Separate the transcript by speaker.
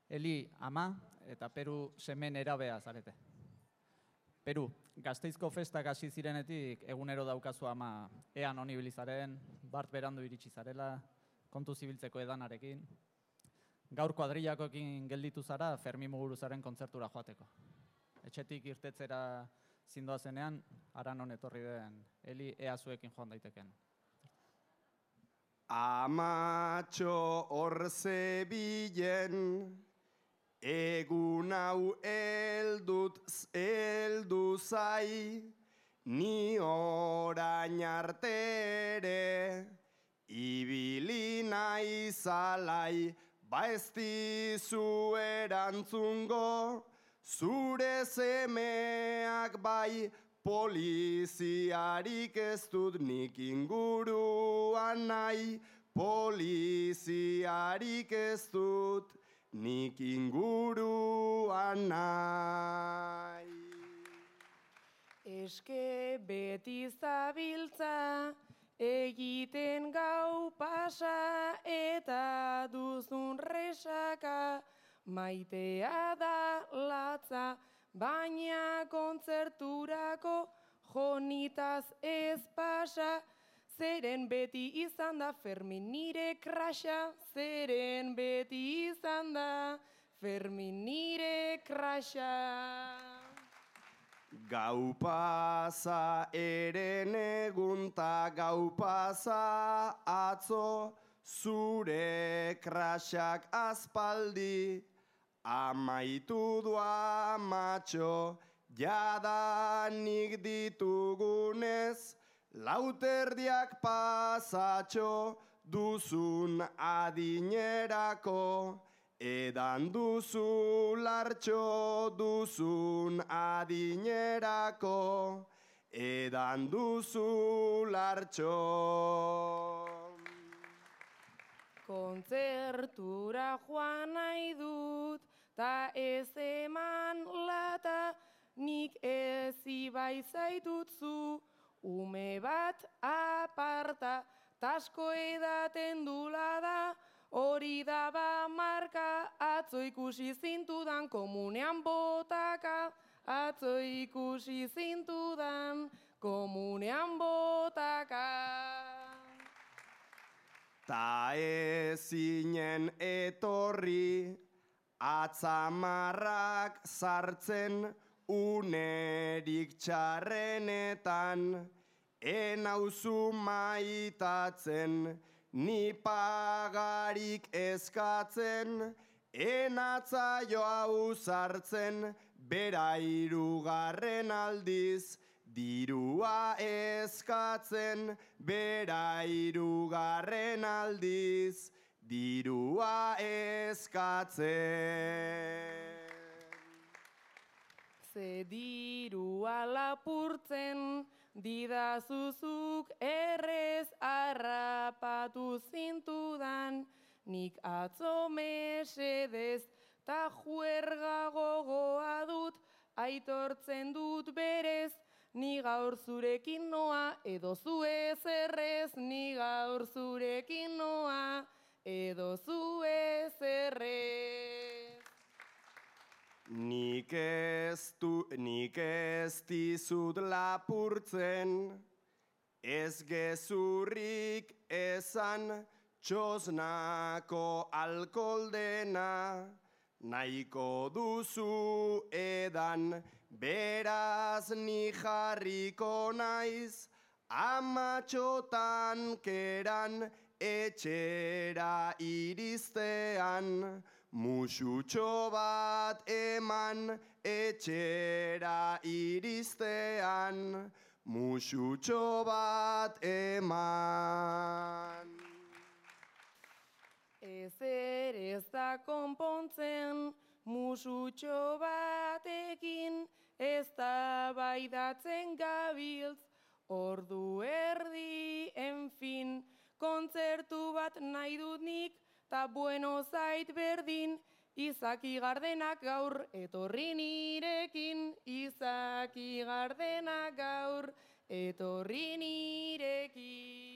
Speaker 1: Eli ama eta Peru seme nerabea zarete. Peru, Gasteizko festak hasi zirenetik egunero daukazu ama ea non ibili zaren, bart berandu iritsi zarela, kontu zibiltzeko edanarekin. Gaur kuadrillakoekin gelditu zara Fermi Muguruzaren kontzertura joateko. Etxetik irtetzera zindoazenean, hara non etorri den, Eli ea zuekin joan daiteken.
Speaker 2: Amatxo hor zebilen, egun hau heldu zai, ni orain artere, ibili naiz alai, ba ez dizu erantzungo, zure semeak bai, poliziarik ez dut nik inguruan nahi, poliziarik ez dut nik inguruan nahi.
Speaker 3: Eske beti zabiltza, egiten gau pasa eta duzun resaka, maitea da latza, baina kontzerturako jonitaz ez pasa, zeren beti izan da Fermin nire krasa, zeren beti izan da Fermin nire krasa.
Speaker 2: Gau pasa eren egunta, gau pasa atzo, zure krasak aspaldi, amaitu du amatxo, jadanik ditugunez, lauterdiak pasatxo, duzun adinerako, edan duzu lartxo, duzun adinerako, edan duzu lartxo.
Speaker 3: Kontzertura joan nahi dut, ta ez eman lata, nik ez ibai zaitutzu, ume bat aparta, tasko edaten dula da, hori da ba marka, atzo ikusi zintudan komunean botaka, atzo ikusi zintudan komunean botaka.
Speaker 2: Ta ezinen etorri, atzamarrak sartzen, unerik txarrenetan, enauzu maitatzen, ni pagarik eskatzen, enatzaio hau sartzen, bera hirugarren aldiz, dirua eskatzen, bera hirugarren aldiz, dirua eskatzen.
Speaker 3: Ze dirua lapurtzen, didazuzuk errez harrapatu zintudan, nik atzo mesedez ta juerga gogoa dut, aitortzen dut berez, ni gaur zurekin noa, edo zu ez errez, ni gaur zurekin noa, edo zu ez errez.
Speaker 2: Nik ez dizut lapurtzen, ez gezurrik esan, txosnako alkoldena, nahiko duzu edan, beraz ni jarriko naiz, amatxotan keran, etxera iristean, musutxo bat eman, etxera iristean, musutxo bat eman.
Speaker 3: Ezer ez da konpontzen, musutxo batekin, ez da baidatzen gabiltz, ordu erdi, enfin, kontzertu bat nahi dut nik, ta bueno zait berdin, Izaki Gardenak gaur etorri nirekin, Izaki Gardenak gaur etorri nirekin.